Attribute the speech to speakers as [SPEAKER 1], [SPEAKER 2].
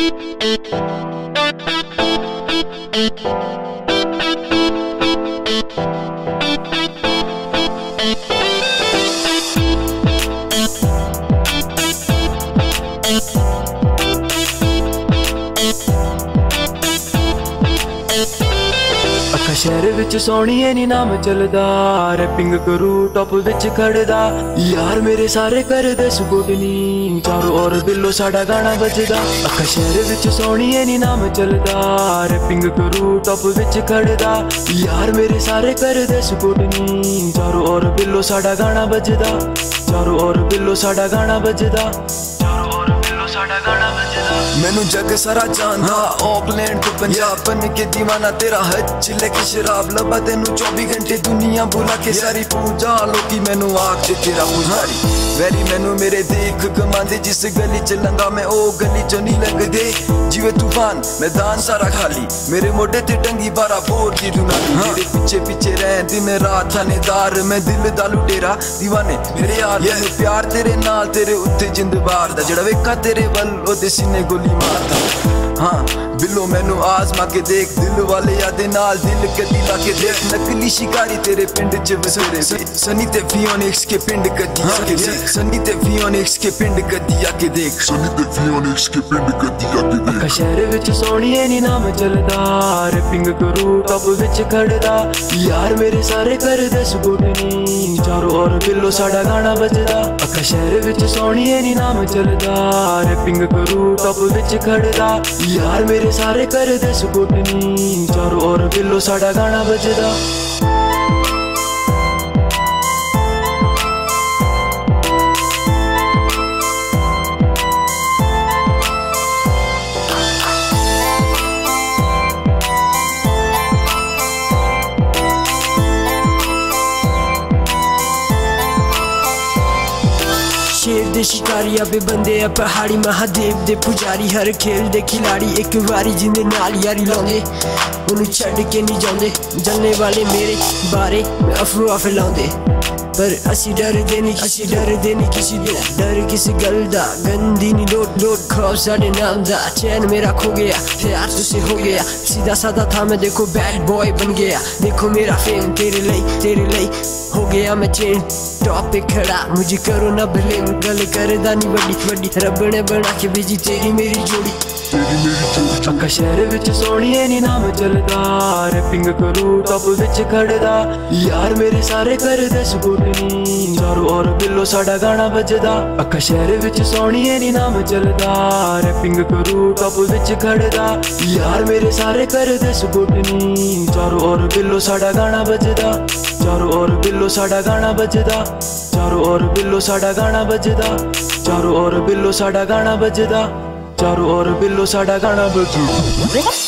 [SPEAKER 1] शहर विच सोहणीए नी नाम चलदा, रैपिंग करू टॉप विच खड़दा। यार मेरे सारे करदे सुगुडनी, चारों ओर बिल्लो साडा गाना बजदा। अखा शहर विच सोहणीए नी नाम चलदा, रैपिंग करू टॉप विच खड़दा। यार मेरे सारे करदे सुगुडनी, चारों ओर बिल्लो साडा गाना बजदा। चारों ओर बिल्लो साडा गाना बजदा। चारों ओर बिल्लो साडा गाना बजदा।
[SPEAKER 2] मैनू जग सारा जानदा, ऑकलैंड तो पंजाब बन के दीवाना तेरा हज लेके शराब लबा तेनू 24 घंटे दुनिया बुला के सारी पूजा लोकी मैनू आख दे तेरा पुजारी। वैरी मैनू मेरे देख कमांदे, जिस गली च लंगा मैं ओ गली चो नहीं लगदे। जिवे तूफान मैदान सारा खाली, मेरे मोढे ते टंगी 12 बोर की दुनाली। मेरे पीछे पीछे रह दिन रात थानेदार, मैं दिल दा लुटेरा दीवाने मेरे यार। मैनू प्यार तेरे नाल तेरे उत्ते जिंद बार दा, जेड़ा वेखा तेरे वल ओदे सीने गोली मारदा। हाँ बिल्लो मैनू आजमा के देख, दिल वाले यादे नाल दिल कदी ला के देख। नकली शिकारी तेरे पिंड च बसेरे, सनी ते फियोनिक्स के पिंड कदी आके देख। सनी ते फियोनिक्स के पिंड कदी आके देख। सनी ते फियोनिक्स के पिंड कदी आके देख।
[SPEAKER 1] अखा शहर विच सोहणीए नी नाम चलदा, रैपिंग करू टॉप विच खड़दा। यार मेरे सारे करदे सुगुडनी, चारों ओर बिल्लो साडा गाना बजदा। अखा शहर विच सोहणीए नी नाम चलदा, रैपिंग करू टॉप विच खड़दा। यार मेरे सारे करदे सुगुडनी, चारों ओर बिल्लो साडा गाना बजदा।
[SPEAKER 3] शेर दे शिकारी अबे बंदे आ पहाड़ी, महादेव दे पुजारी, हर खेल दे खिलाड़ी। एक वारी जिंदे नाल यारी लाउंदे, उन्हें छड़ के नहीं जाउंदे। जलने वाले मेरे बारे में अफवाह फैलाउंदे, पर असी डरदे नहीं किसी दो। डर किसी गल दा, गंदी नी लोट लोट। खौफ साडे नाम दा, चैन मेरा खो गया, प्यार तुझसे हो गया। सीधा साधा था मैं, देखो बैड बॉय बन गया। देखो मेरा फेम तेरे लई हो गया मैं चेन टॉप पे खड़ा। मुझे करो ना ब्लेम, गल करदा नी बड़ी रब ने बना के भेजी तेरी मेरी जोड़ी।
[SPEAKER 1] अखा शहर विच सोहणीए नी नाम चलदा, रैपिंग करू टॉप विच खड़दा। यार मेरे सारे करदे सुगुडनी, चारों ओर बिल्लो साडा गाना बजदा। अखा शहर विच सोहणीए नी नाम चलदा, रैपिंग करू टॉप विच खड़दा। यार मेरे सारे करदे सुगुडनी, चारों ओर बिल्लो साडा गाना बजदा। चारों ओर बिल्लो साडा गाना बजदा। चारों ओर बिल्लो साडा गाना बजदा। चारों ओर बिल्लो साडा गाना बजदा। चारों ओर बिल्लो साडा गाना बजदा।